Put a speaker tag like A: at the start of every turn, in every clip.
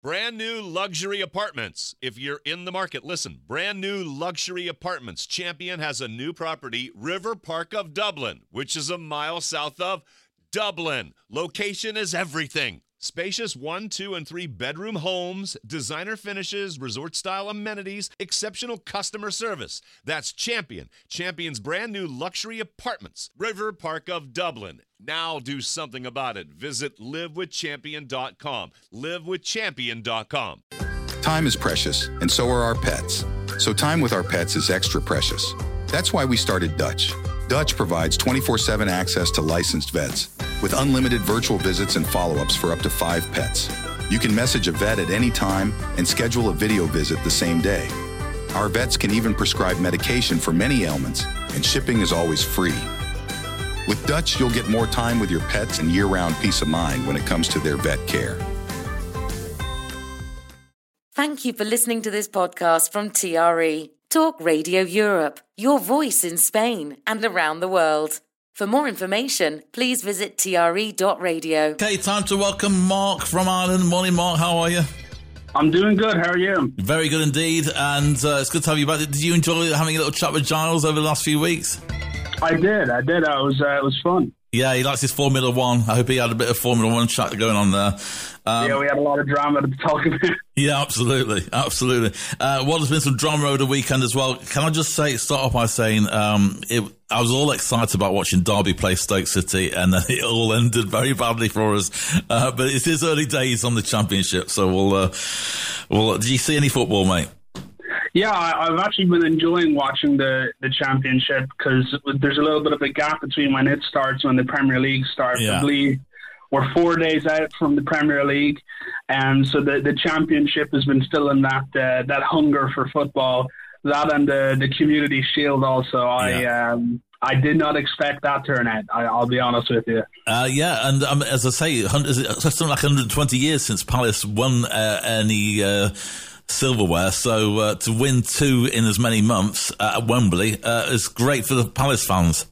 A: Brand new luxury apartments. If you're in the market, listen. Brand new luxury apartments. Champion has a new property, River Park of Dublin, which is a mile south of Dublin. Location is everything. Spacious 1, 2, and 3 bedroom homes, designer finishes, resort-style amenities, exceptional customer service. That's Champion. Champion's brand new luxury apartments, River Park of Dublin. Now do something about it. Visit livewithchampion.com. Livewithchampion.com.
B: Time is precious, and so are our pets. So time with our pets is extra precious. That's why we started Dutch. Dutch provides 24/7 access to licensed vets with unlimited virtual visits and follow-ups for up to 5 pets. You can message a vet at any time and schedule a video visit the same day. Our vets can even prescribe medication for many ailments, and shipping is always free. With Dutch, you'll get more time with your pets and year-round peace of mind when it comes to their vet care.
C: Thank you for listening to this podcast from TRE, Talk Radio Europe, your voice in Spain and around the world. For more information, please visit tre.radio.
D: Okay, time to welcome Mark from Ireland. Morning, Mark. How are you?
E: I'm doing good. How are you?
D: Very good indeed, and it's good to have you back. Did you enjoy having a little chat with Giles over the last few weeks?
E: I did. It was fun.
D: Yeah, he likes his Formula One. I hope he had a bit of Formula One chat going on there.
E: Yeah, we had a lot of drama to talk about.
D: Yeah, absolutely. Well, there's been some drama over the weekend as well. Can I just start off by saying I was all excited about watching Derby play Stoke City, and then it all ended very badly for us. But it is early days on the Championship, so we'll. Did you see any football, mate?
E: Yeah, I've actually been enjoying watching the Championship because there's a little bit of a gap between when it starts and when the Premier League starts.
D: Yeah.
E: I believe we're 4 days out from the Premier League, and so the Championship has been still in that hunger for football. That and the Community Shield also.
D: Yeah.
E: I did not expect that turnout. I'll be honest with you.
D: Yeah, and as I say, it's something like 120 years since Palace won any silverware, so to win 2 in as many months at Wembley is great for the Palace fans.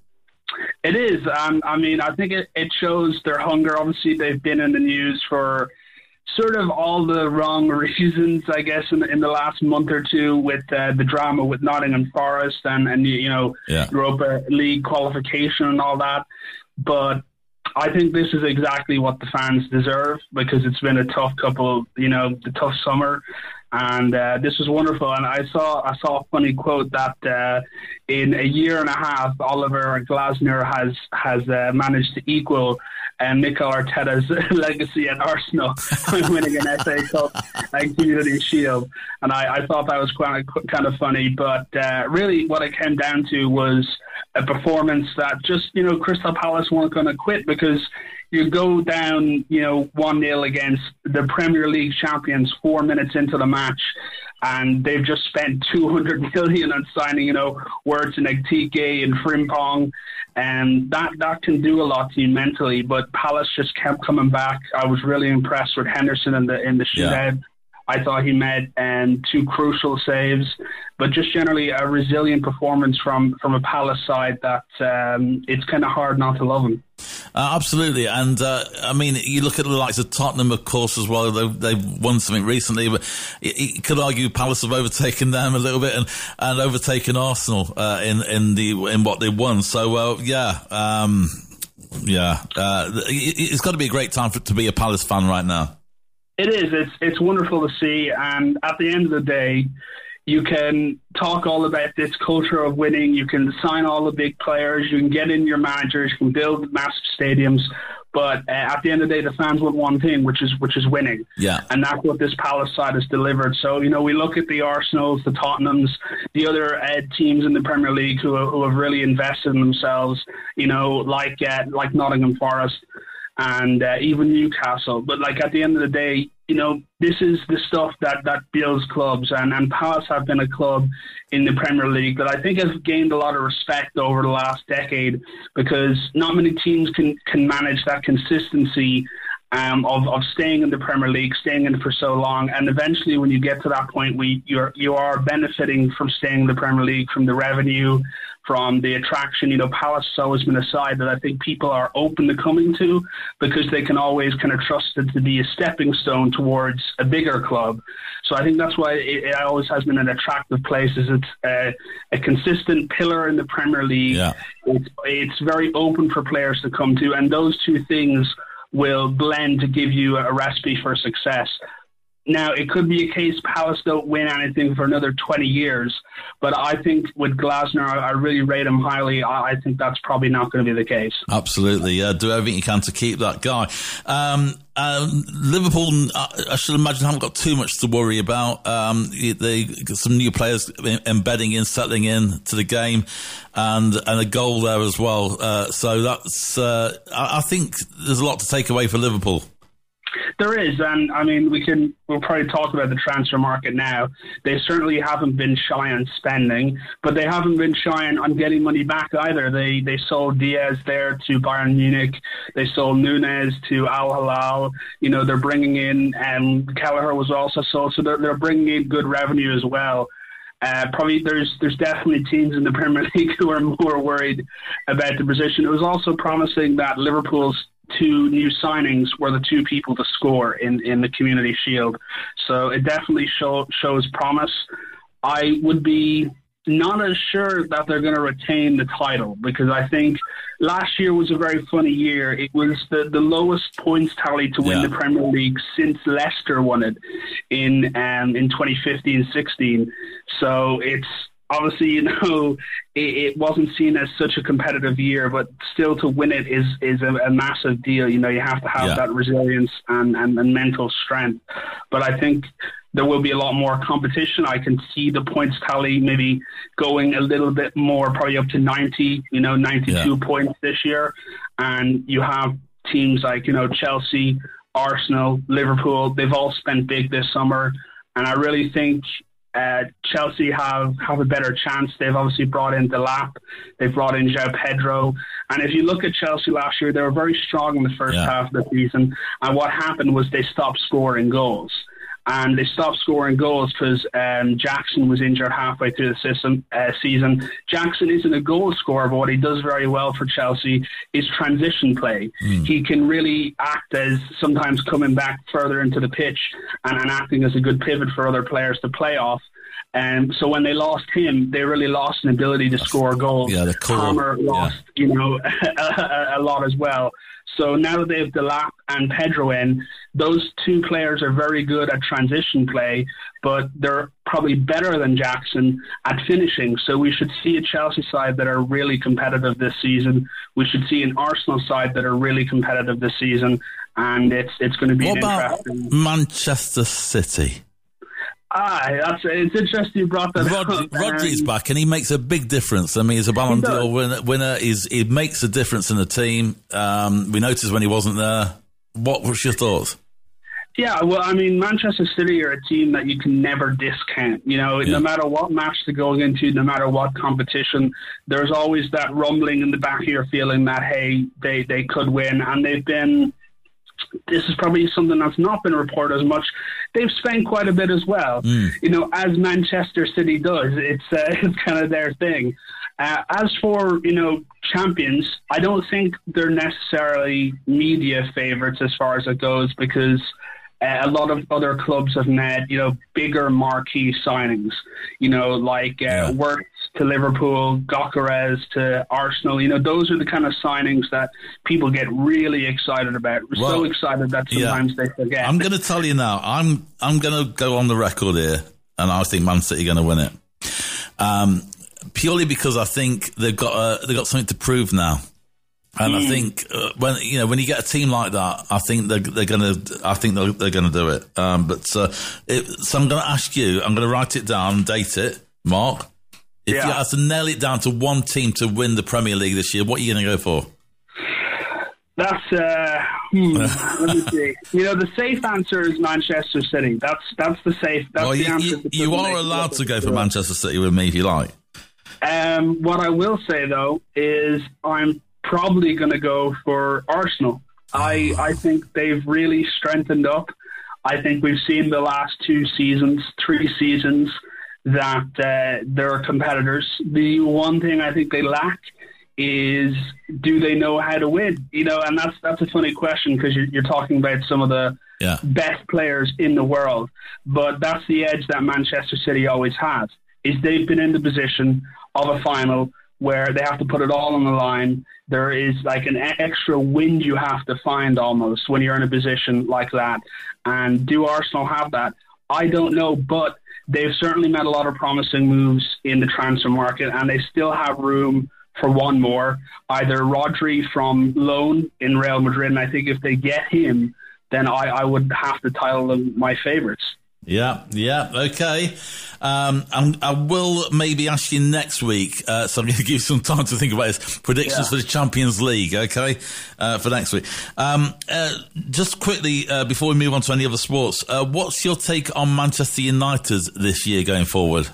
E: It is. I mean, I think it shows their hunger. Obviously, they've been in the news for sort of all the wrong reasons, I guess, in the last month or two with the drama with Nottingham Forest and Europa League qualification and all that. But I think this is exactly what the fans deserve because it's been a tough the tough summer. And this was wonderful. And I saw a funny quote that in a year and a half, Oliver Glasner has managed to equal Mikel Arteta's legacy at Arsenal winning an FA Cup and Community Shield. And I thought that was kind of funny. But really what it came down to was a performance that just, Crystal Palace weren't going to quit because you go down, 1-0 against the Premier League champions 4 minutes into the match, and they've just spent 200 million on signing, Wirtz and Ekitike and Frimpong, and that can do a lot to you mentally. But Palace just kept coming back. I was really impressed with Henderson in the shootout. Yeah. I thought he made 2 crucial saves, but just generally a resilient performance from a Palace side that it's kind of hard not to love him.
D: Absolutely, and I mean, you look at the likes of Tottenham, of course, as well. They've won something recently, but you could argue Palace have overtaken them a little bit and overtaken Arsenal in what they won. So it's got to be a great time to be a Palace fan right now.
E: It is. It's wonderful to see. And at the end of the day, you can talk all about this culture of winning. You can sign all the big players. You can get in your managers. You can build massive stadiums. But at the end of the day, the fans want one thing, which is winning.
D: Yeah. And
E: that's what this Palace side has delivered. So, we look at the Arsenals, the Tottenhams, the other teams in the Premier League who have really invested in themselves, like Nottingham Forest and even Newcastle. But at the end of the day, this is the stuff that builds clubs, and Palace have been a club in the Premier League that I think has gained a lot of respect over the last decade because not many teams can manage that consistency of staying in the Premier League, staying in it for so long, and eventually when you get to that point, you are benefiting from staying in the Premier League, from the revenue, from the attraction. Palace has always been a side that I think people are open to coming to because they can always kind of trust it to be a stepping stone towards a bigger club. So I think that's why it always has been an attractive place. It's a consistent pillar in the Premier League. Yeah. It's very open for players to come to, and those two things will blend to give you a recipe for success. Now, it could be a case Palace don't win anything for another 20 years, but I think with Glasner, I really rate him highly. I think that's probably not going to be the case.
D: Absolutely. Do everything you can to keep that guy. Liverpool, I should imagine, haven't got too much to worry about. They got some new players embedding in, settling in to the game, and a goal there as well. So that's, I think there's a lot to take away for Liverpool.
E: There is, and I mean, we'll probably talk about the transfer market now. They certainly haven't been shy on spending, but they haven't been shy on getting money back either. They sold Diaz there to Bayern Munich. They sold Nunez to Al Hilal. They're bringing in, Kelleher was also sold, so they're bringing in good revenue as well. Probably there's definitely teams in the Premier League who are more worried about the position. It was also promising that Liverpool's two new signings were the two people to score in the Community Shield. So it definitely shows promise. I would be not as sure that they're going to retain the title because I think last year was a very funny year. It was the lowest points tally to win the Premier League since Leicester won it in 2015-16. So it's obviously, it wasn't seen as such a competitive year, but still to win it is a massive deal. You have to have that resilience and mental strength. But I think there will be a lot more competition. I can see the points tally maybe going a little bit more, probably up to 92 points this year. And you have teams like, Chelsea, Arsenal, Liverpool, they've all spent big this summer. And I really think Chelsea have a better chance. They've obviously brought in Delap, they've brought in João Pedro, and if you look at Chelsea last year, they were very strong in the first half of the season, and what happened was they stopped scoring goals. And they stopped scoring goals because Jackson was injured halfway through the season. Jackson isn't a goal scorer, but what he does very well for Chelsea is transition play. He can really act as sometimes coming back further into the pitch and acting as a good pivot for other players to play off. So when they lost him, they really lost an ability to score goals.
D: Yeah, the core.
E: Palmer lost, a lot as well. So now that they have Delap and Pedro in, those two players are very good at transition play, but they're probably better than Jackson at finishing. So we should see a Chelsea side that are really competitive this season. We should see an Arsenal side that are really competitive this season, and it's going to be interesting.
D: Manchester City?
E: It's interesting you brought that up.
D: Rodri's back and he makes a big difference. I mean, he's a Ballon d'Or winner. He makes a difference in the team. We noticed when he wasn't there. What was your thoughts?
E: Yeah, well, I mean, Manchester City are a team that you can never discount. No matter what match they're going into, no matter what competition, there's always that rumbling in the back of your feeling that, hey, they could win. And they've been... This is probably something that's not been reported as much. They've spent quite a bit as well. As Manchester City does. It's kind of their thing. As for, champions, I don't think they're necessarily media favourites as far as it goes because a lot of other clubs have made, bigger marquee signings, Wirtz to Liverpool, Gyökeres to Arsenal. Those are the kind of signings that people get really excited about. So excited that sometimes they forget.
D: I'm going to tell you now, I'm going to go on the record here, and I think Man City are going to win it. Purely because I think they've got something to prove now. And I think when you get a team like that, I think they're gonna do it. So I'm going to ask you. I'm going to write it down and date it, Mark. If you had to nail it down to one team to win the Premier League this year, what are you going to go for?
E: That's let me see. The safe answer is Manchester City. That's the safe. That's the answer.
D: You are allowed to go for Manchester City with me if you like.
E: What I will say though is I'm probably going to go for Arsenal. I think they've really strengthened up. I think we've seen the last 3 seasons, that they're competitors. The one thing I think they lack is, do they know how to win? And that's a funny question, because you're talking about some of the best players in the world. But that's the edge that Manchester City always has, is they've been in the position of a final where they have to put it all on the line. There is like an extra wind you have to find almost when you're in a position like that. And do Arsenal have that? I don't know, but they've certainly made a lot of promising moves in the transfer market, and they still have room for one more, either Rodri from loan in Real Madrid, and I think if they get him, then I would have to title them my favourites.
D: Yeah, okay. I will maybe ask you next week, so I'm going to give you some time to think about this. Predictions for the Champions League, okay, for next week. Just quickly, before we move on to any other sports, what's your take on Manchester United this year going forward?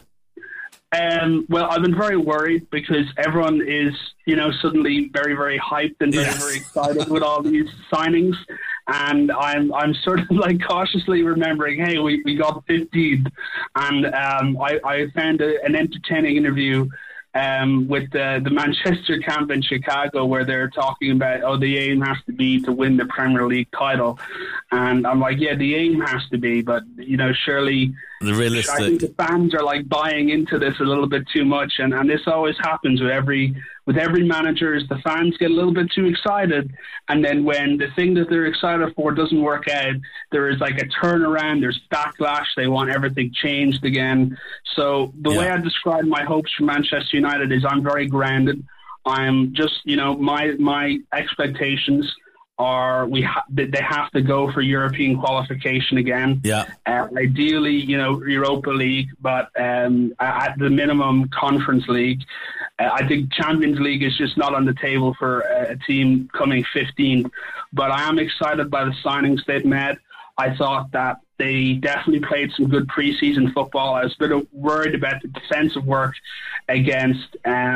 E: Well, I've been very worried because everyone is, suddenly very, very hyped and very, very excited with all these signings. And I'm sort of like cautiously remembering, hey, we got 15th. And I found an entertaining interview with the Manchester camp in Chicago, where they're talking about, the aim has to be to win the Premier League title. And I'm like, yeah, the aim has to be, but, surely
D: the realistic.
E: I think the fans are like buying into this a little bit too much. And this always happens with every manager, is the fans get a little bit too excited. And then when the thing that they're excited for doesn't work out, there is like a turnaround, there's backlash, they want everything changed again. So the way I describe my hopes for Manchester United is I'm very grounded. I'm just, my expectations are they have to go for European qualification again. Ideally, Europa League, but at the minimum Conference League. I think Champions League is just not on the table for a team coming 15th. But I am excited by the signings they've made. I thought that they definitely played some good preseason football. I was a bit worried about the defensive work against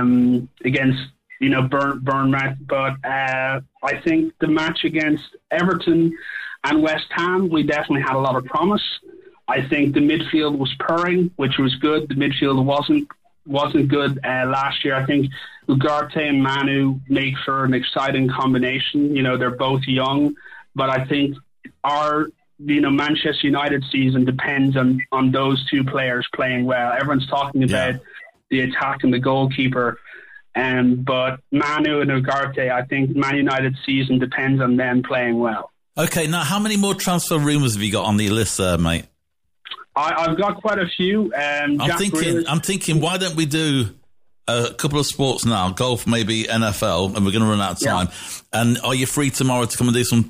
E: Bournemouth, but I think the match against Everton and West Ham, we definitely had a lot of promise. I think the midfield was purring, which was good. The midfield wasn't good last year. I think Ugarte and Manu make for an exciting combination. They're both young, but I think our Manchester United season depends on those two players playing well. Everyone's talking about the attack and the goalkeeper. But Manu and Ugarte, I think Man United's season depends on them playing well.
D: Okay, now how many more transfer rumours have you got on the list there, mate?
E: I've got quite a few. I'm thinking, why don't we do a couple of sports now, golf, maybe NFL, and we're going to run out of time. And are you free tomorrow to come and do some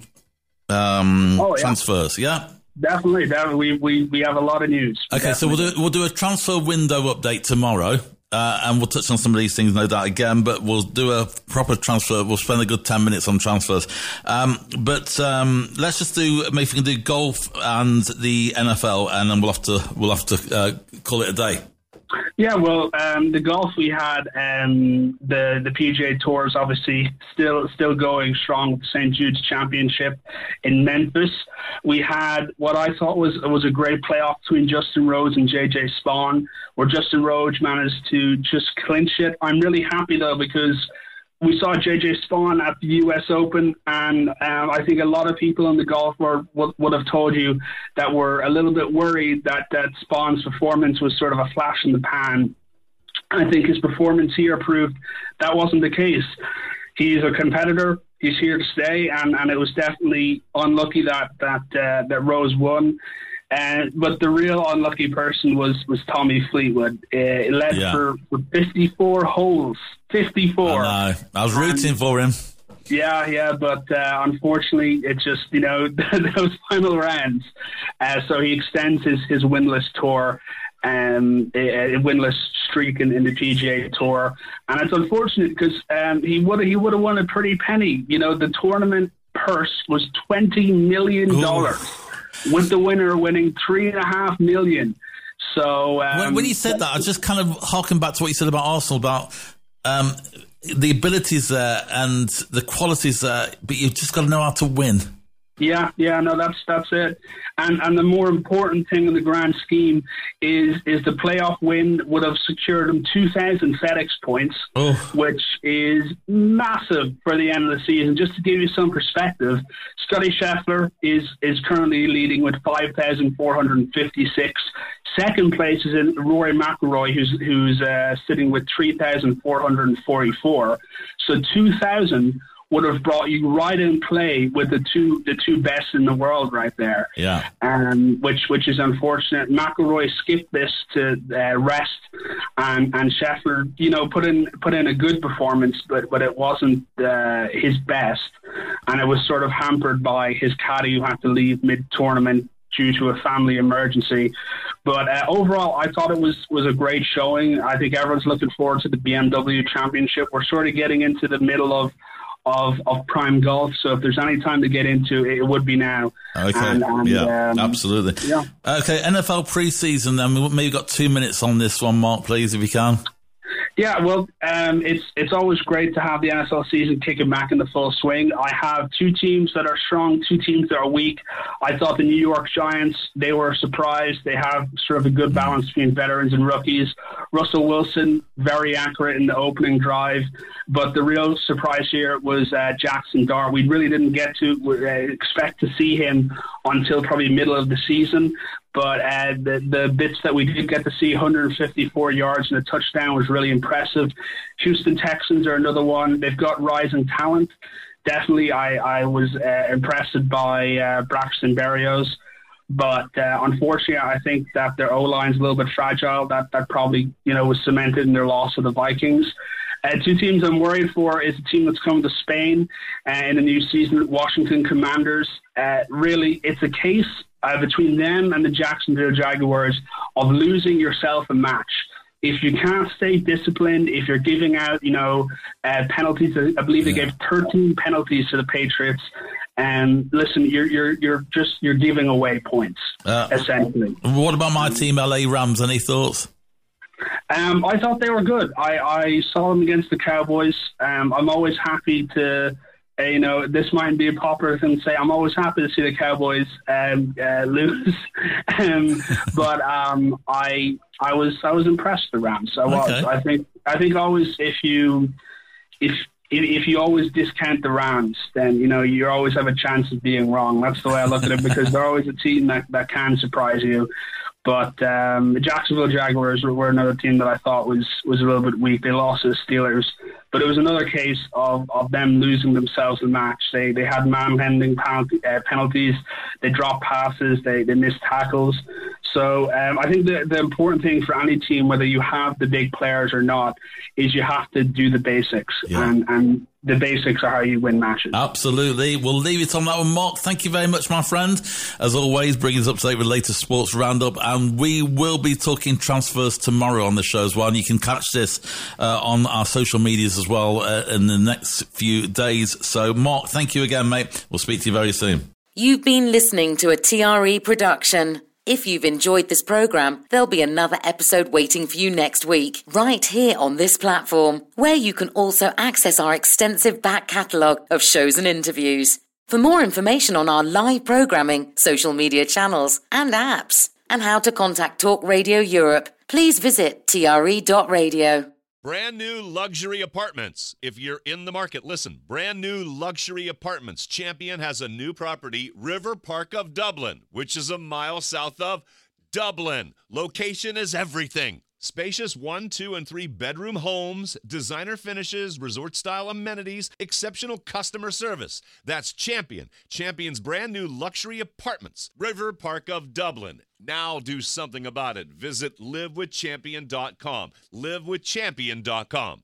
E: transfers? Yeah? Definitely. We have a lot of news.
D: Okay, definitely. So we'll do a transfer window update tomorrow. And we'll touch on some of these things, no doubt, again, but we'll do a proper transfer. We'll spend a good 10 minutes on transfers. But let's just maybe we can do golf and the NFL, and then we'll have to call it a day.
E: Yeah, well, the golf we had, the PGA Tour is obviously still going strong with the St. Jude's Championship in Memphis. We had what I thought was a great playoff between Justin Rose and JJ Spawn, where Justin Rose managed to just clinch it. I'm really happy, though, because we saw JJ Spawn at the US Open, and I think a lot of people in the golf world would have told you that we're a little bit worried that Spawn's performance was sort of a flash in the pan. I think his performance here proved that wasn't the case. He's a competitor. He's here to stay, and it was definitely unlucky that Rose won. But the real unlucky person was Tommy Fleetwood. It led for 54 holes. 54.
D: I was rooting for him.
E: Yeah, but unfortunately, it's just, those final rounds. So he extends his winless tour, a winless streak in the PGA Tour. And it's unfortunate because he would have won a pretty penny. The tournament purse was $20 million. With the winner winning $3.5 million. So
D: when you said that, I just kind of harken back to what you said about Arsenal, about the abilities there and the qualities there, but you've just got to know how to win.
E: Yeah, no, that's it. And the more important thing in the grand scheme is the playoff win would have secured him 2,000 FedEx points, which is massive for the end of the season. Just to give you some perspective, Scotty Scheffler is currently leading with 5,456. Second place is in Rory McIlroy, who's sitting with 3,444. So 2,000 would have brought you right in play with the two best in the world right there.
D: Yeah.
E: Which is unfortunate. McIlroy skipped this to rest, and Scheffler, put in a good performance, but it wasn't his best, and it was sort of hampered by his caddy who had to leave mid-tournament due to a family emergency. But overall, I thought it was a great showing. I think everyone's looking forward to the BMW Championship. We're sort of getting into the middle of prime golf, so if there's any time to get into it, it would be now.
D: Okay, absolutely. Yeah. Okay, NFL preseason, then we've maybe got 2 minutes on this one, Mark, please, if you can.
E: Yeah, well, it's always great to have the NFL season kicking back into full swing. I have two teams that are strong, two teams that are weak. I thought the New York Giants, they were a surprise. They have sort of a good balance between veterans and rookies. Russell Wilson, very accurate in the opening drive. But the real surprise here was Jackson Dart. We really didn't get to expect to see him until probably middle of the season. But the bits that we did get to see, 154 yards and a touchdown, was really impressive. Houston Texans are another one. They've got rising talent. Definitely, I was impressed by Braxton Berrios. But unfortunately, I think that their O-line's a little bit fragile. That probably was cemented in their loss of the Vikings. Two teams I'm worried for is a team that's coming to Spain in the new season, Washington Commanders. Really, it's a case between them and the Jacksonville Jaguars of losing yourself a match. If you can't stay disciplined, if you're giving out, penalties, I believe they gave 13 penalties to the Patriots. And listen, you're giving away points, essentially.
D: What about my team, LA Rams? Any thoughts?
E: I thought they were good. I saw them against the Cowboys. I'm always happy to. This might be a popular thing to say. I'm always happy to see the Cowboys lose, but I was impressed with the Rams. I was. Okay. I think always if you always discount the Rams, then you always have a chance of being wrong. That's the way I look at it, because they're always a team that can surprise you. But the Jacksonville Jaguars were another team that I thought was a little bit weak. They lost to the Steelers, but it was another case of them losing themselves the match. They had man-handling penalties, they dropped passes, they missed tackles. So I think the important thing for any team, whether you have the big players or not, is you have to do the basics. Yeah. And the basics are how you win matches.
D: Absolutely. We'll leave it on that one, Mark. Thank you very much, my friend. As always, bringing us up to date with the latest sports roundup. And we will be talking transfers tomorrow on the show as well. And you can catch this on our social medias as well in the next few days. So, Mark, thank you again, mate. We'll speak to you very soon.
C: You've been listening to a TRE production. If you've enjoyed this program, there'll be another episode waiting for you next week, right here on this platform, where you can also access our extensive back catalogue of shows and interviews. For more information on our live programming, social media channels and apps, and how to contact Talk Radio Europe, please visit tre.radio.
A: Brand new luxury apartments. If you're in the market, listen. Brand new luxury apartments. Champion has a new property, River Park of Dublin, which is a mile south of Dublin. Location is everything. Spacious 1, 2, and 3 bedroom homes, designer finishes, resort-style amenities, exceptional customer service. That's Champion. Champion's brand new luxury apartments, River Park of Dublin. Now do something about it. Visit livewithchampion.com. livewithchampion.com.